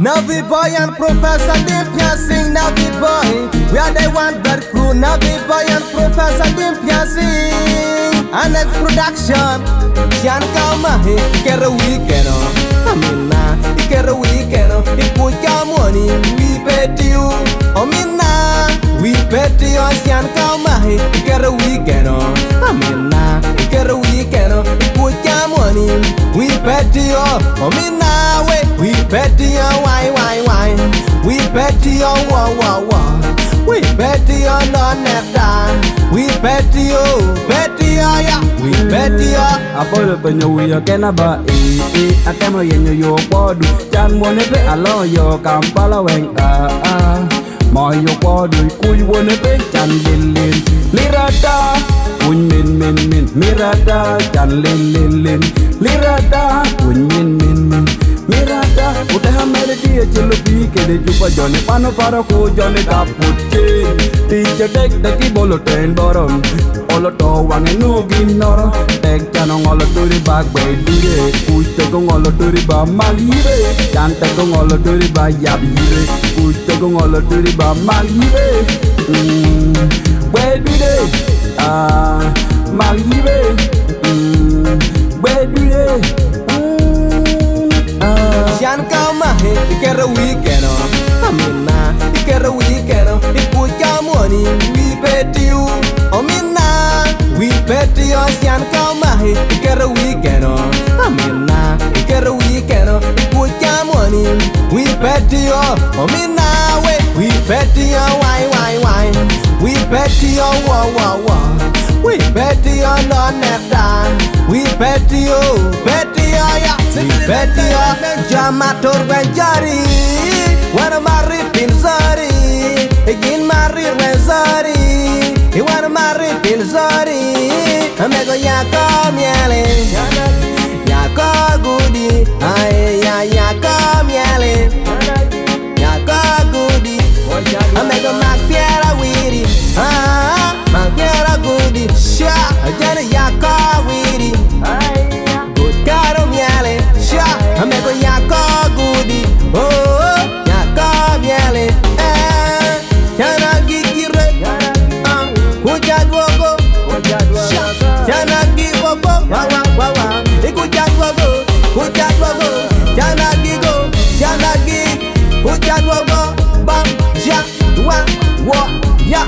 Navi boy and Professor Dimpia sing Navi boy. We are the one that crew. Navi boy and Professor Dimpia sing. And next production. Sian kama he kera weekend. Amina, kera weekend. Put your money, we pay to you. Amina, we pay to you. Sian kama he kera weekend. Amina, kera weekend. Put your money, we pay to you. Amina, we pay to you. Why? We pay to you. Wah. We pay to you. No neta. We pay to you. Yeah. We pay to you. Apolo penyo wiyo kena ba atemo yenyo yo podu chan mone pe alo yo kampala weng mo yo podu kuy wone pe chan lin lirada kuny min mirada chan lin lirada kuny min mirada udah melody chelo pi kede chupa jone pano paro ko jone kapuche tiche tek deki bolo ten borom olo to wange nugi noro tek chano ngolo turi bag bay dure puto ko ngolo turi ba malire chante ko ngolo turi ba yabire puto ko ngolo turi ba malire bay dure malire bay dure Sian kama he kera weekend. Amina, kera weekend. Put your money, we pay to you. Amina, we pay to you. Sian kama he kera weekend. Amina, kera weekend. Put your money, we pay to you. Amina, we pay to you. Why? We pay to you. Wah. We pay to you. No neta. We pay to you. Yeah. We pay to you. Jamator benjari, wanna marry Pinzari, again marry Rezari, he wanna marry Pinzari, amigo yaka miele, yaka goody, yaka miele, yaka goody, amigo Macpiera weedy, Macpiera goody, sha, ajana yaka weedy, good caro miele, sha, amigo yaka goody, oh, yaka miele, yana gigire, kujadwogo, sha, yana gigogo, wawa, ikujadwogo, yana gig, kujadwogo, bam, ja, wa, ya.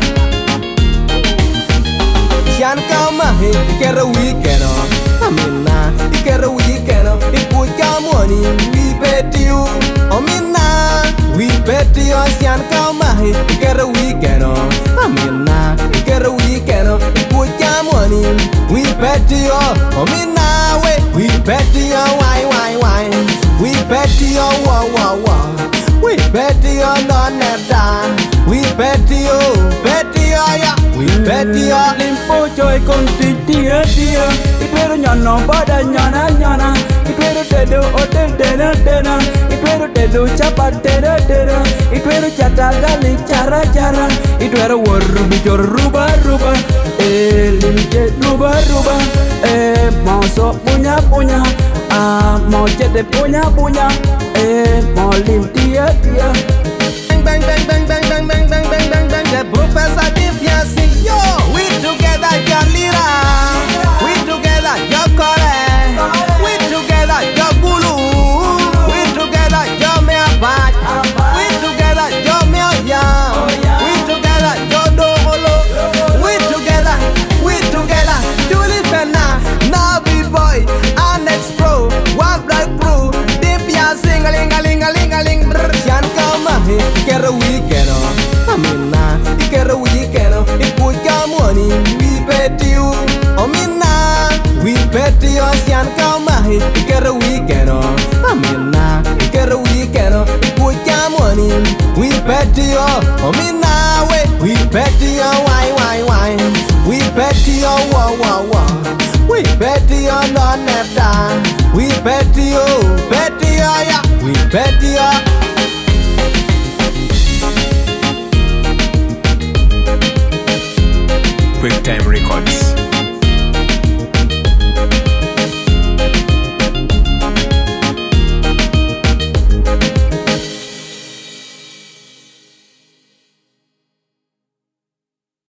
Sian kama he kera weekend. Amina, kera weekend. Put your money, we pay to you. Amina, we pay to you. Sian kama he kera weekend. Amina, kera weekend. Put your money, we pay to you. Amina, we pay to you. Why? We pay to you. Wah. We pay to you. No neta. We pay to you. Yeah. We pay to you. Limpo joy con tia Itwero nyano bada nyana Itwero tedo hotel dena Itwero tedo chapa tera Itwero chata gali cara Itwero warubi jor ruba Limje ruba Mauso punya Mau jede punya Mau lim tia Bang. The Professor Dimpia sing. Yo, we together, your lira. We together, your kore. We together, your gulu. We together, your meapat. We together, your meoyam. We together, your dogolo. We together, Tulipena, Navi boy, Annex Pro, One Black Crew, Dimpia sing a ling. Sian kama he kera weekend. Amina, kera weekend. Put your money, we pay to you. Amina, we pay to you. Sian kama he kera weekend. Amina, kera weekend. Put your money, we pay to you. Amina, we pay to you. Why? We pay to you. Wah. We pay to you. No neta. We pay to you. Yeah. We pay to you.